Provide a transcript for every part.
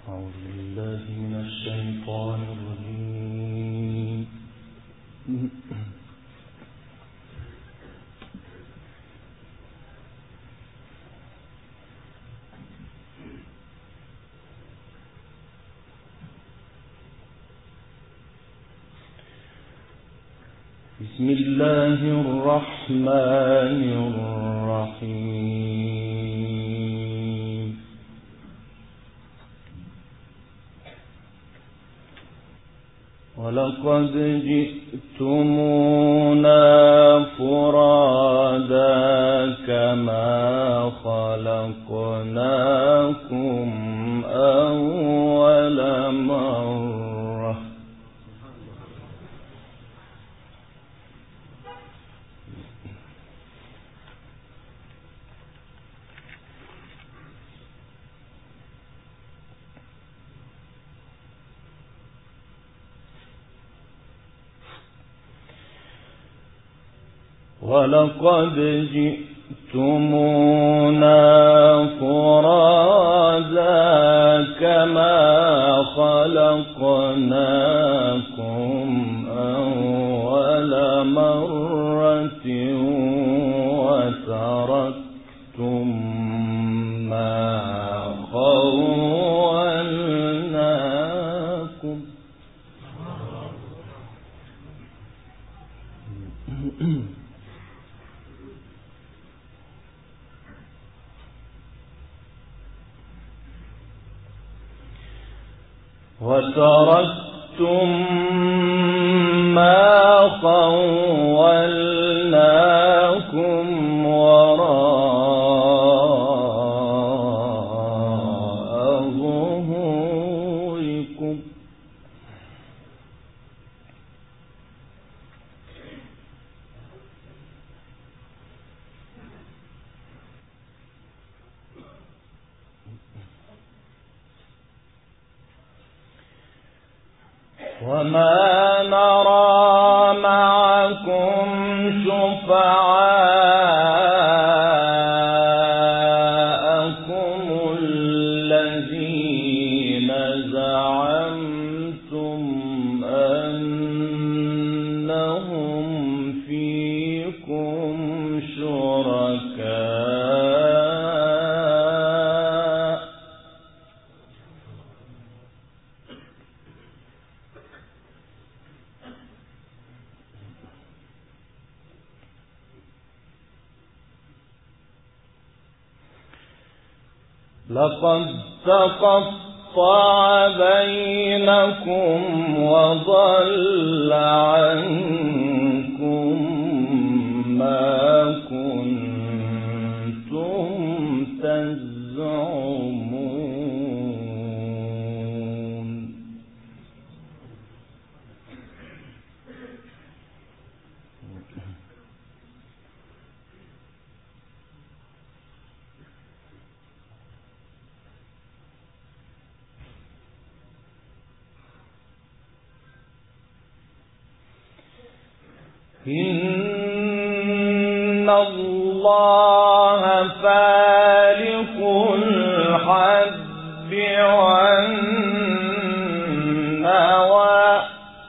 أعوذ بالله من الشيطان الرجيم. بسم الله الرحمن الرحيم. ولقد جئتمونا فرادا كما خلقناكم أول مرة ولقد جئتمونا فرادا كما خلقناكم أول مرة وتركتم ما خولناكم ما خولناكم وراء ظهوركم وما نرى معكم شفعاءكم الذين زعمتم أنهم فيكم شركاء لقد تقطع بينكم وضل عنكم ما كنتم تزعمون إن الله فالق الحب والنوى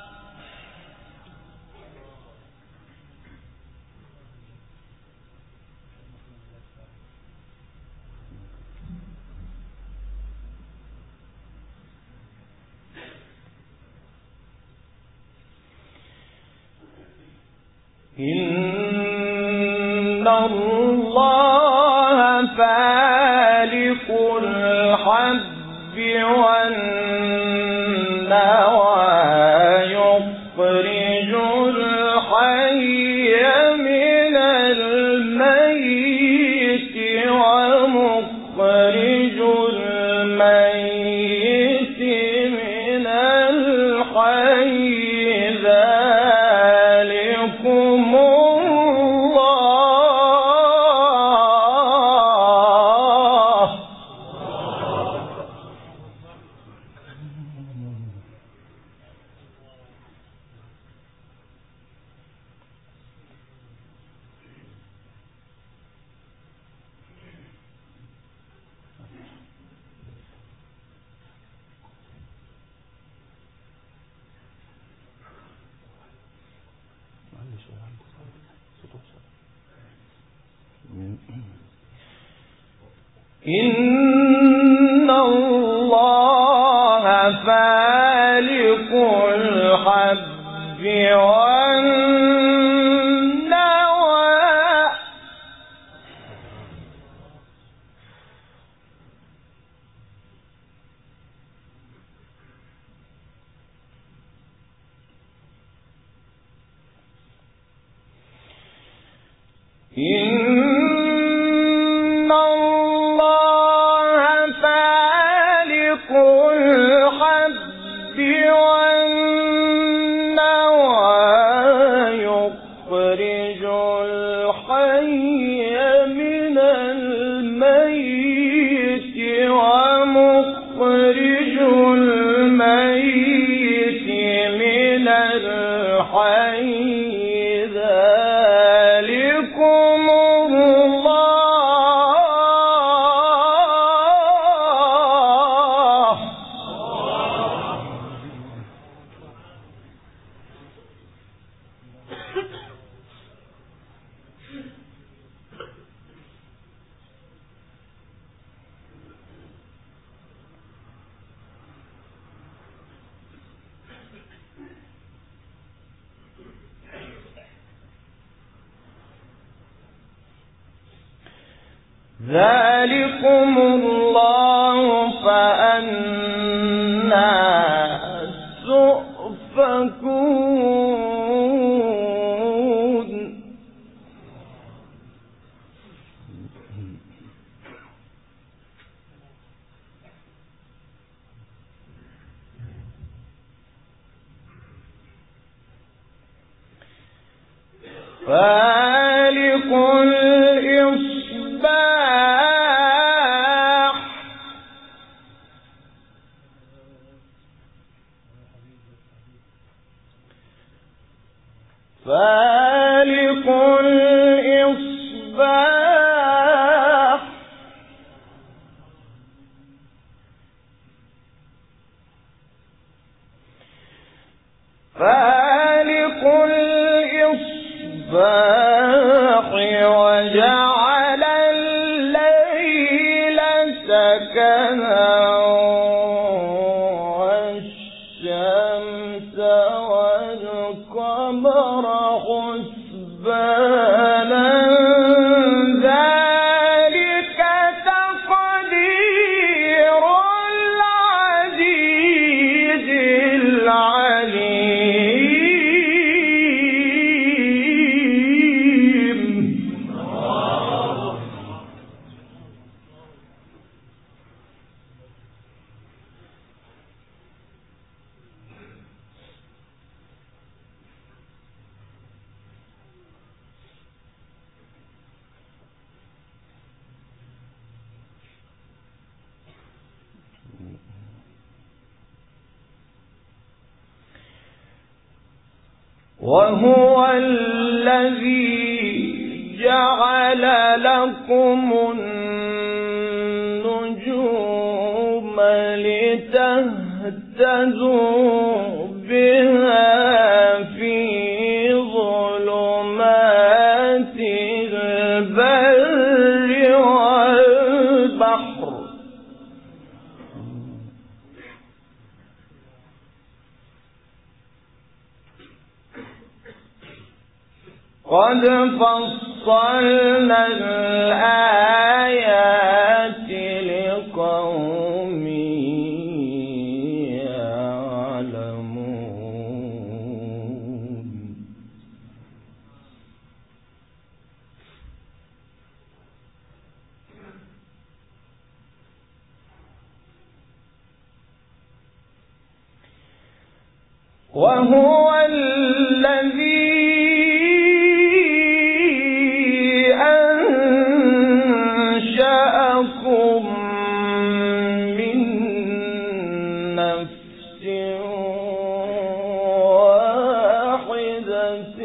إن الله فالق الحب والنوى يخرج الحي من الميت ومخرج الميت من الحي ذلكم الله إن الله فالق الحب والنوى إن الله فالق الحب والنوى يخرج الحي من الميت ومخرج الميت من الحي ذلكم الله فأنى تؤفكون فالق الإصباح فالق الإصباح فالق الإصباح وجعل الليل سكنا والشمس والقمر حسبانا ذلك تقدير العزيز العليم. وهو الذي جعل لكم النجوم لتهتدوا بها في ظلمات البر والبحر قد فصلنا الآيات لقوم يعلمون. وهو الذي أنشأكم من نفس واحدة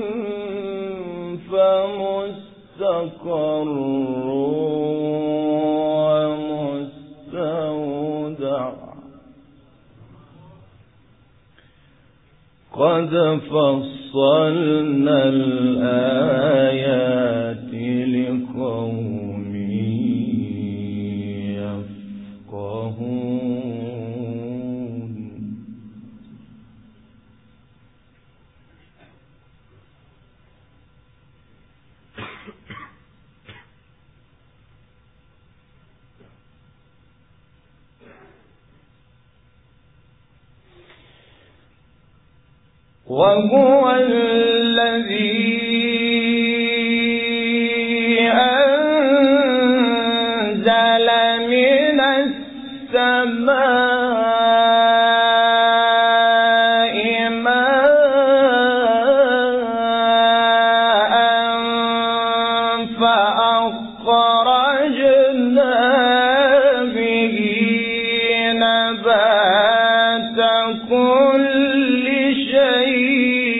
فمستقر ومستودع قد فصلنا الآيات لقوم وهو الذي أنزل من السماء ماء فأخرجنا به نبات كل شيء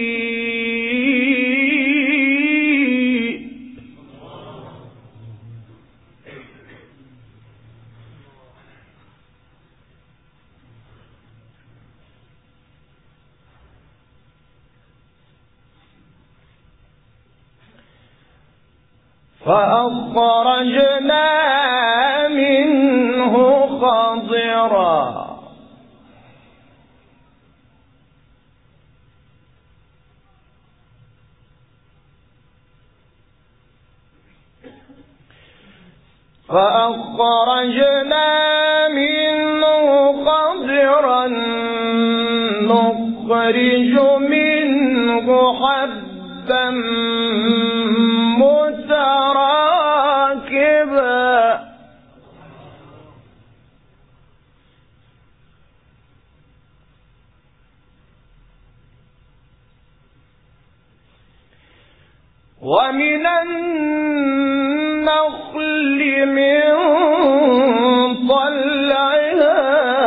فأخرجنا منه خضرا نخرج منه حبا متراكبا ومن النخل من طلعها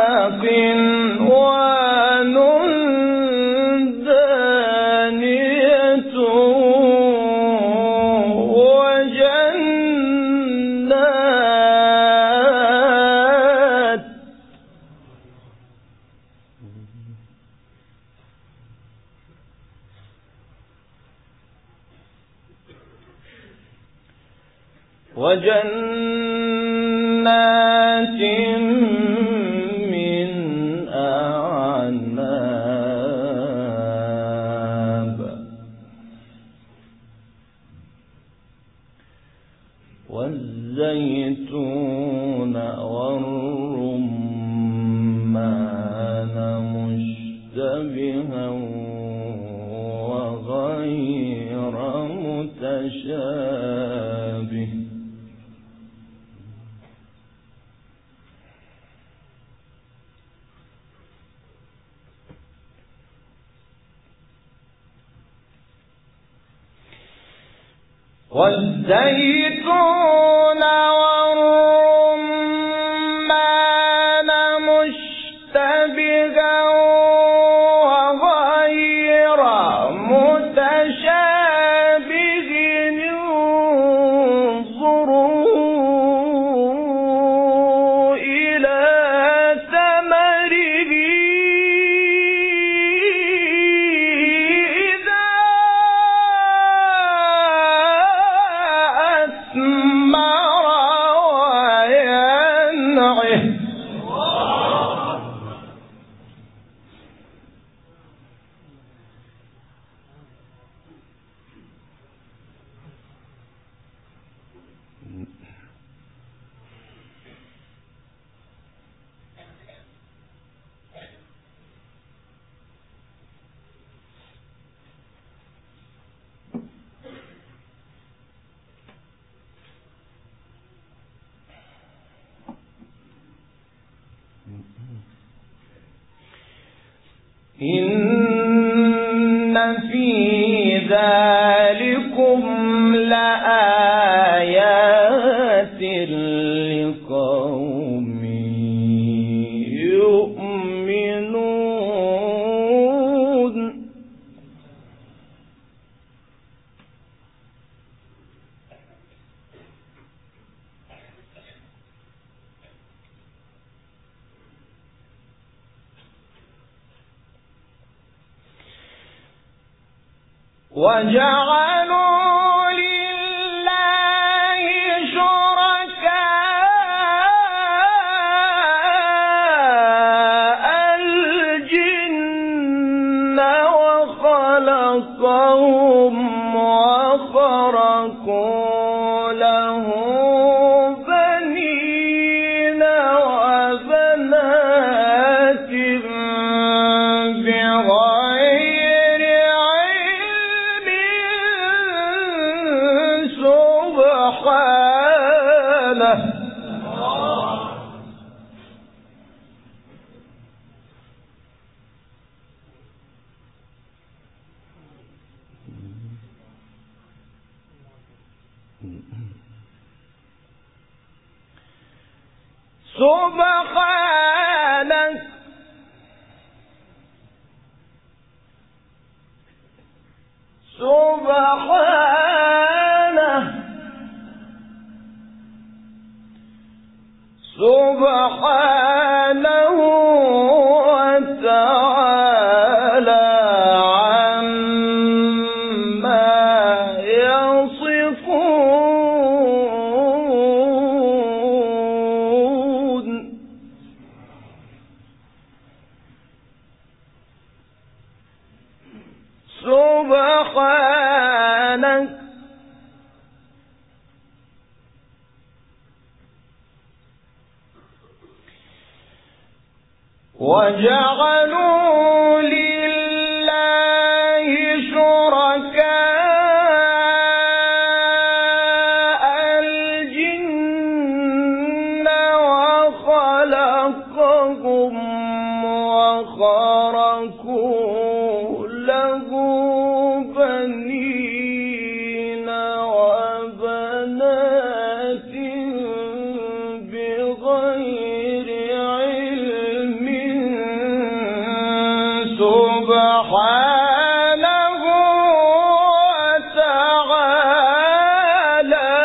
قنوان دانية وجنات من أعناب والزيتون والرمان مشتبها وغير متشابه والزيتون والرمان مشتبها وغير متشابه انظروا إلى ثمره إن في ذلكم لآيات لقوم يؤمنون وجعلوا لله شركاء الجن وخلقهم وخرقوا له بنين وبنات بغير سبحانك سبحانه وتعالى عما يصفون. سبحانك وجعلوا لله شركاء الجن وخلقهم وخرقوا له بنين وبنات بغير علم سبحانه وتعالى.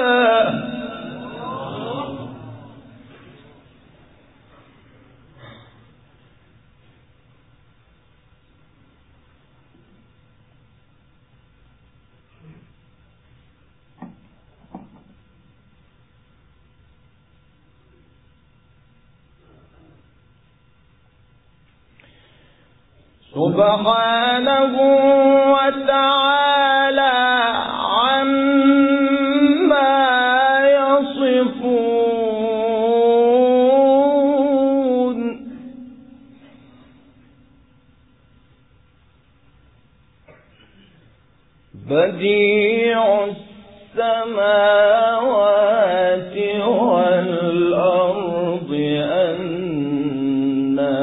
سبحانه وتعالى عما يصفون. بديع السماوات والأرض أنى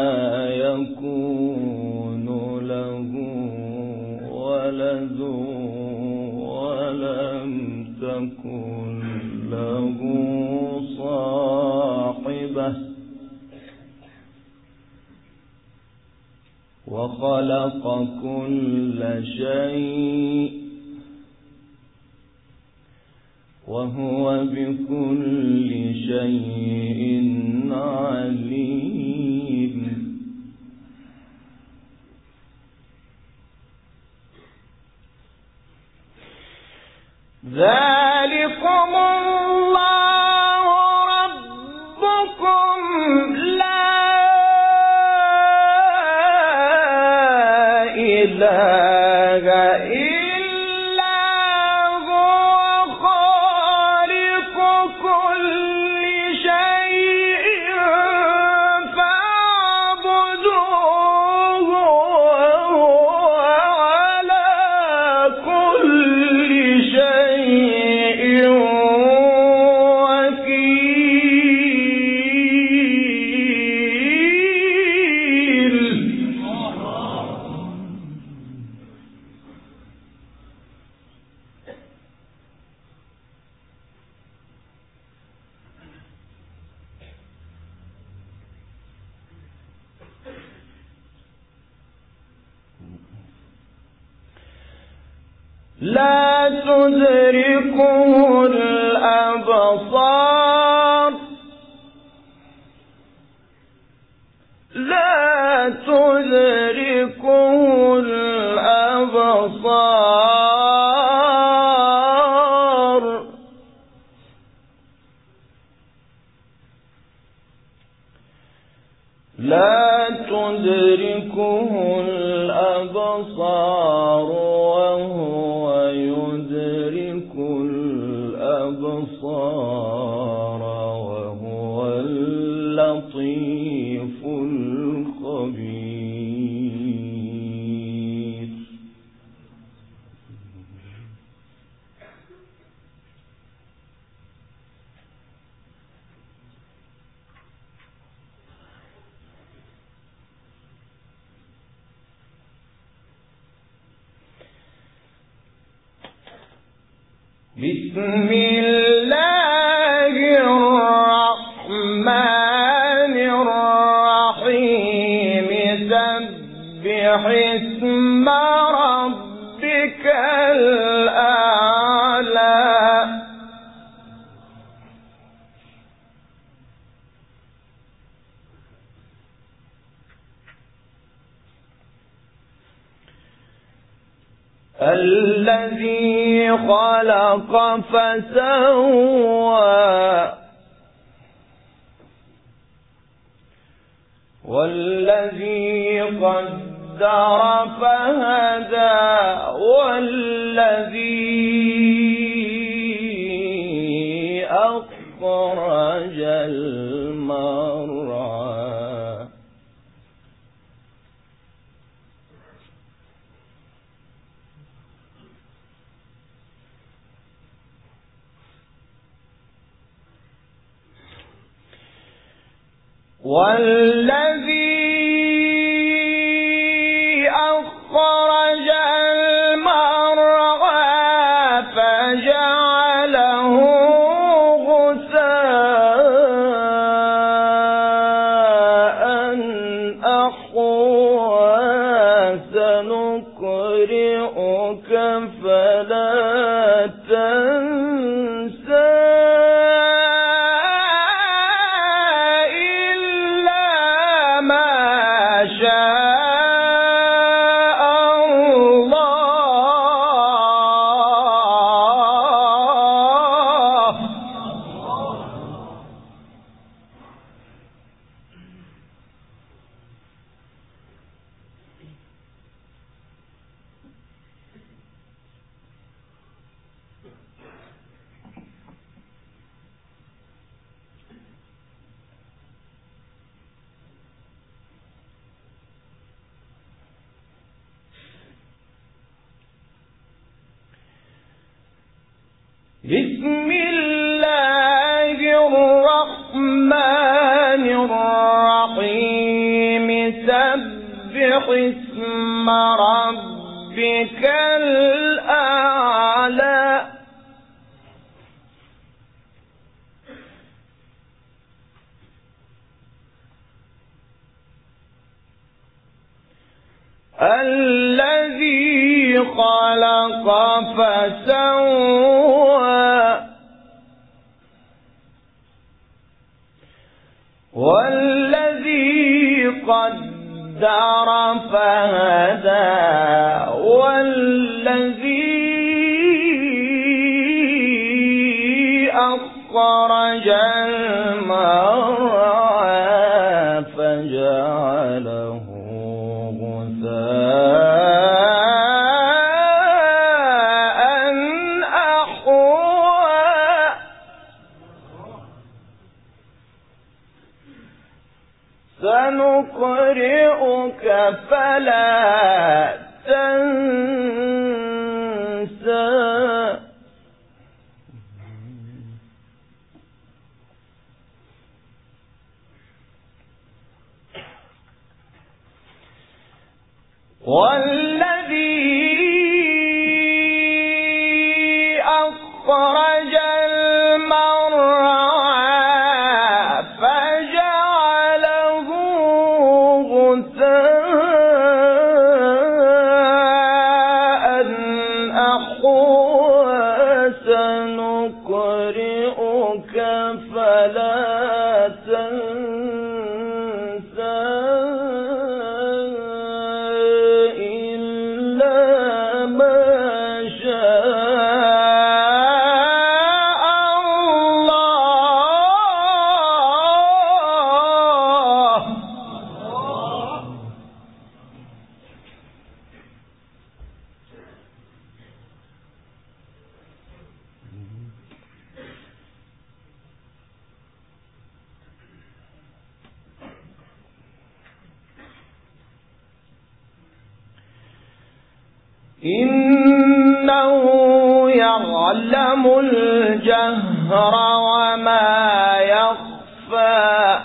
يكون له ولد ولم تكن له صاحبة وخلق كل شيء وهو بكل شيء عليم. ذلكم الله ربكم لا إله إلا هو خالق كل شيء فاعبدوه وهو على كل شيء وكيل. لا تدركه الأبصار لا تدركه الأبصار لا تدركه الأبصار وهو يدرك الأبصار وهو اللطيف الخبير. بسم الله الرحمن الرحيم سبح اسم ربك الأعلى الذي خلق فسوى والذي قدر فهدى والذي أخرج المرعى والذي أخرج المرعى فجعله غثاء أحوى سنقرئك فلا تنسى بسم الله الرحمن الرحيم سبح اسم ربك الأعلى الذي خلق فسوى والذي قدر فهدى والذي أخرج المرعى فجعله سنقرئك فلا تنسى والذي أخرج المرعى فجعله غثاء أحوى سنقرئك فلا تنسى إلا ما شاء الله إنه يعلم الجهر وما يخفى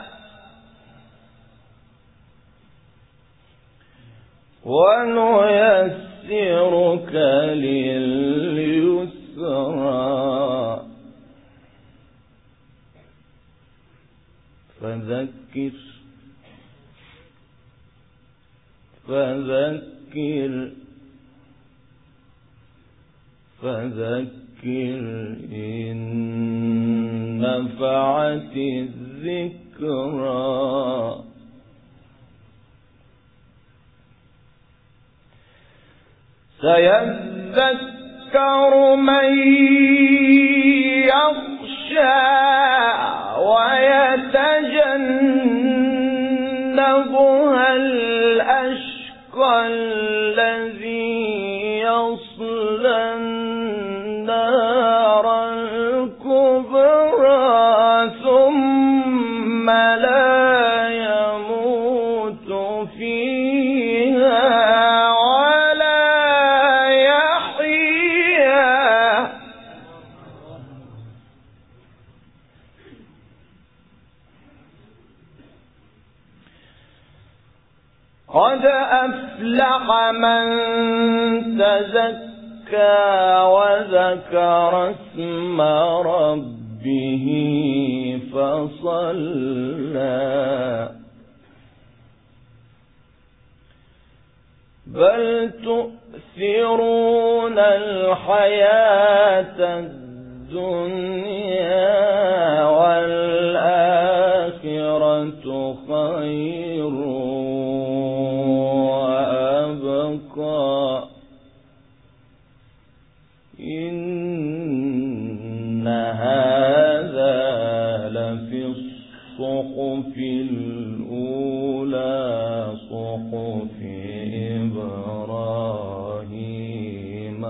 ونيسرك لليسرى فذكر إن نفعت الذكرى سيذكر من يخشى ويتجنبها الأشقى الذي يصلى النار الكبرى ثم لا يموت فيها قد أفلح من تزكى وذكر اسم ربه فصلى بل تؤثرون الحياة الدنيا والآخرة خير إن هذا لفي الصحف الأولى صحف إبراهيم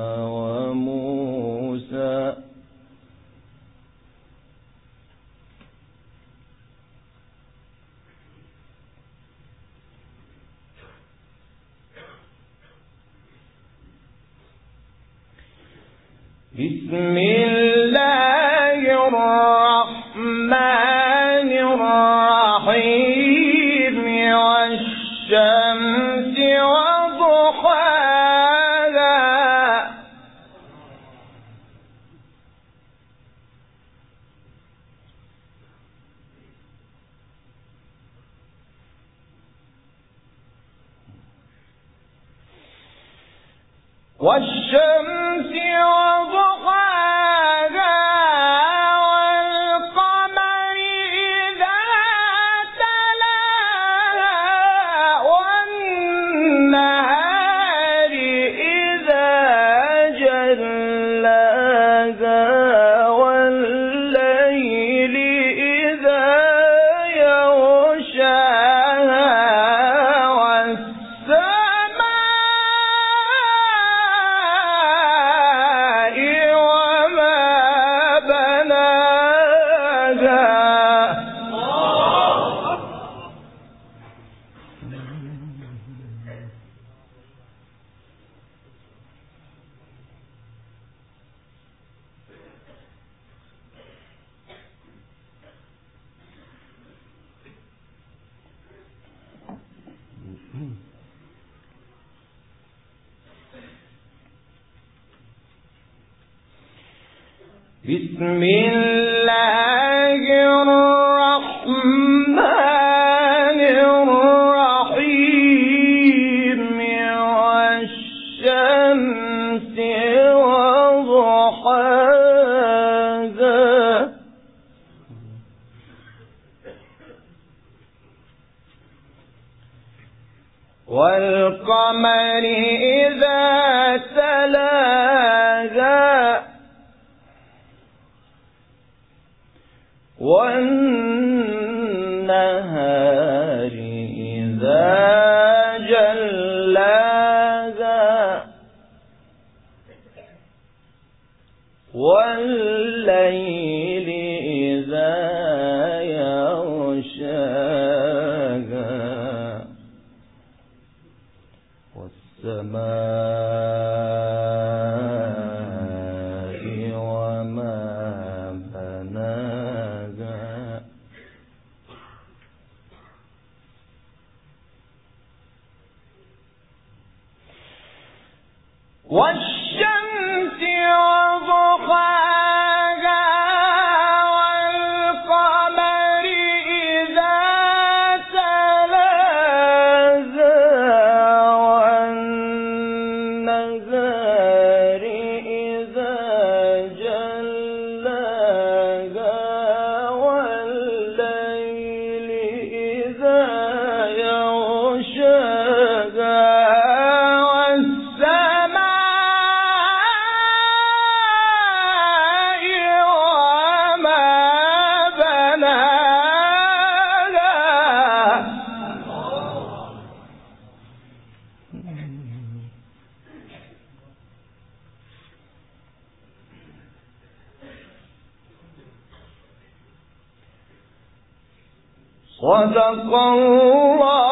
وموسى بسم الله الرحمن الرحيم والشمس وضحاها والشمس وضحاها والقمر إذا تلاها والنهار إذا جلاها والليل إذا يغشاها بسم الله الرحمن الرحيم والشمس وضحاها والقمر إذا تلاها والنهار إذا جلاها والليل إذا يغشاها والسماء وما بناها والشمس وضحاها والقمر إذا صدق الله